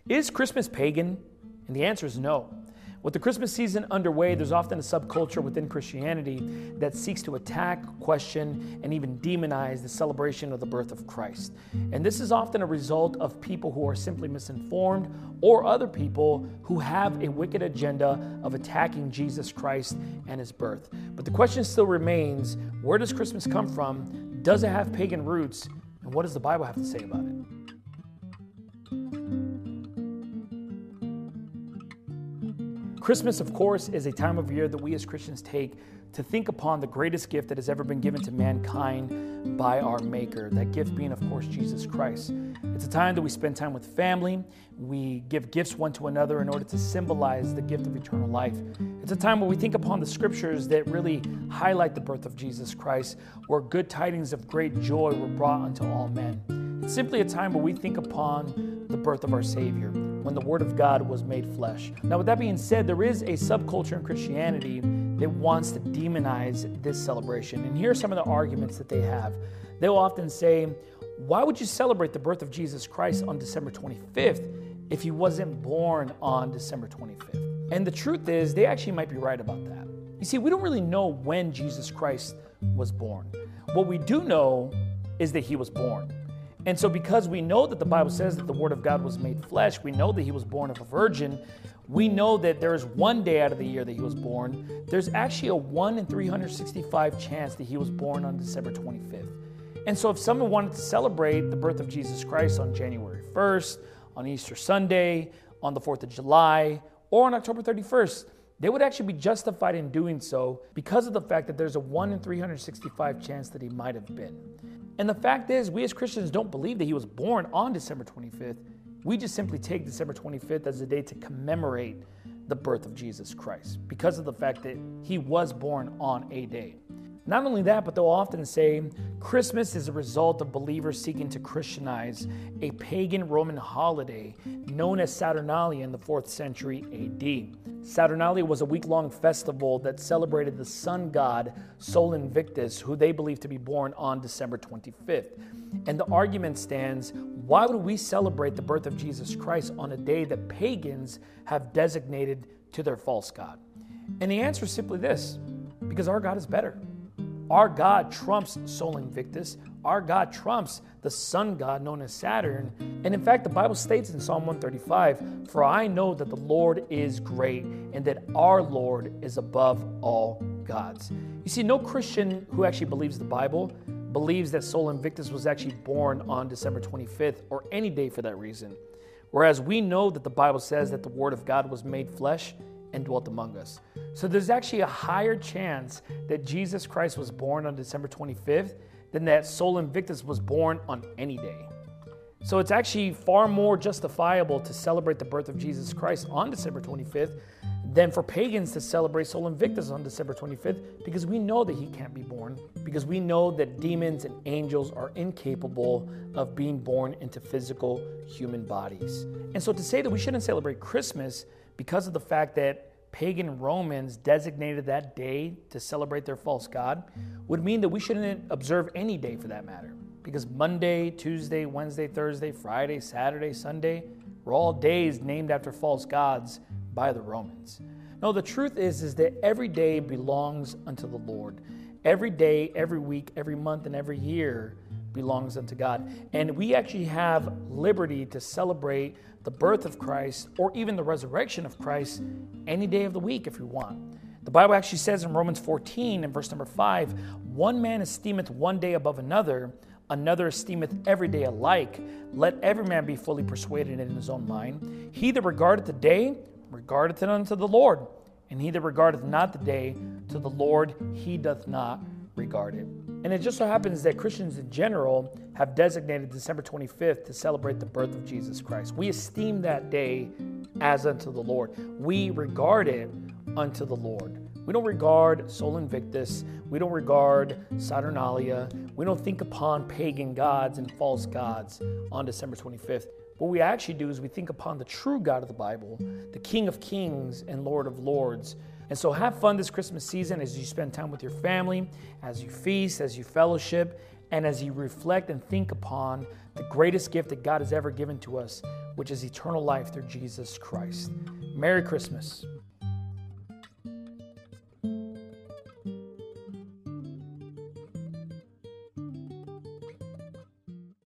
Is Christmas pagan? And the answer is no. With the Christmas season underway, there's often a subculture within Christianity that seeks to attack, question, and even demonize the celebration of the birth of Christ. And this is often a result of people who are simply misinformed or other people who have a wicked agenda of attacking Jesus Christ and his birth. But the question still remains, where does Christmas come from? Does it have pagan roots? And what does the Bible have to say about it? Christmas, of course, is a time of year that we as Christians take to think upon the greatest gift that has ever been given to mankind by our Maker. That gift being, of course, Jesus Christ. It's a time that we spend time with family. We give gifts one to another in order to symbolize the gift of eternal life. It's a time where we think upon the scriptures that really highlight the birth of Jesus Christ, where good tidings of great joy were brought unto all men. It's simply a time where we think upon the birth of our Savior, when the Word of God was made flesh. Now, with that being said, there is a subculture in Christianity that wants to demonize this celebration. And here are some of the arguments that they have. They'll often say, why would you celebrate the birth of Jesus Christ on December 25th if he wasn't born on December 25th? And the truth is, they actually might be right about that. You see, we don't really know when Jesus Christ was born. What we do know is that he was born. And so because we know that the Bible says that the Word of God was made flesh, we know that he was born of a virgin, we know that there is one day out of the year that he was born, there's actually a 1 in 365 chance that he was born on December 25th. And so if someone wanted to celebrate the birth of Jesus Christ on January 1st, on Easter Sunday, on the 4th of July, or on October 31st, they would actually be justified in doing so because of the fact that there's a 1 in 365 chance that he might have been. And the fact is, we as Christians don't believe that he was born on December 25th. We just simply take December 25th as a day to commemorate the birth of Jesus Christ because of the fact that he was born on a day. Not only that, but they'll often say Christmas is a result of believers seeking to Christianize a pagan Roman holiday known as Saturnalia in the 4th century AD. Saturnalia was a week-long festival that celebrated the sun god Sol Invictus, who they believed to be born on December 25th. And the argument stands, why would we celebrate the birth of Jesus Christ on a day that pagans have designated to their false god? And the answer is simply this, because our God is better. Our God trumps Sol Invictus. Our God trumps the sun god known as Saturn. And in fact, the Bible states in Psalm 135, "For I know that the Lord is great and that our Lord is above all gods." You see, no Christian who actually believes the Bible believes that Sol Invictus was actually born on December 25th or any day for that reason. Whereas we know that the Bible says that the Word of God was made flesh and dwelt among us. So there's actually a higher chance that Jesus Christ was born on December 25th than that Sol Invictus was born on any day. So it's actually far more justifiable to celebrate the birth of Jesus Christ on December 25th than for pagans to celebrate Sol Invictus on December 25th, because we know that he can't be born, because we know that demons and angels are incapable of being born into physical human bodies. And so to say that we shouldn't celebrate Christmas because of the fact that pagan Romans designated that day to celebrate their false god would mean that we shouldn't observe any day for that matter. Because Monday, Tuesday, Wednesday, Thursday, Friday, Saturday, Sunday were all days named after false gods by the Romans. No, the truth is that every day belongs unto the Lord. Every day, every week, every month, and every year belongs unto God. And we actually have liberty to celebrate the birth of Christ or even the resurrection of Christ any day of the week if we want. The Bible actually says in Romans 14 and verse number 5, "One man esteemeth one day above another, another esteemeth every day alike. Let every man be fully persuaded in his own mind. He that regardeth the day, regardeth it unto the Lord. And he that regardeth not the day, to the Lord he doth not regard it." And it just so happens that Christians in general have designated December 25th to celebrate the birth of Jesus Christ. We esteem that day as unto the Lord. We regard it unto the Lord. We don't regard Sol Invictus. We don't regard Saturnalia. We don't think upon pagan gods and false gods on December 25th. What we actually do is we think upon the true God of the Bible, the King of Kings and Lord of Lords. And so have fun this Christmas season as you spend time with your family, as you feast, as you fellowship, and as you reflect and think upon the greatest gift that God has ever given to us, which is eternal life through Jesus Christ. Merry Christmas.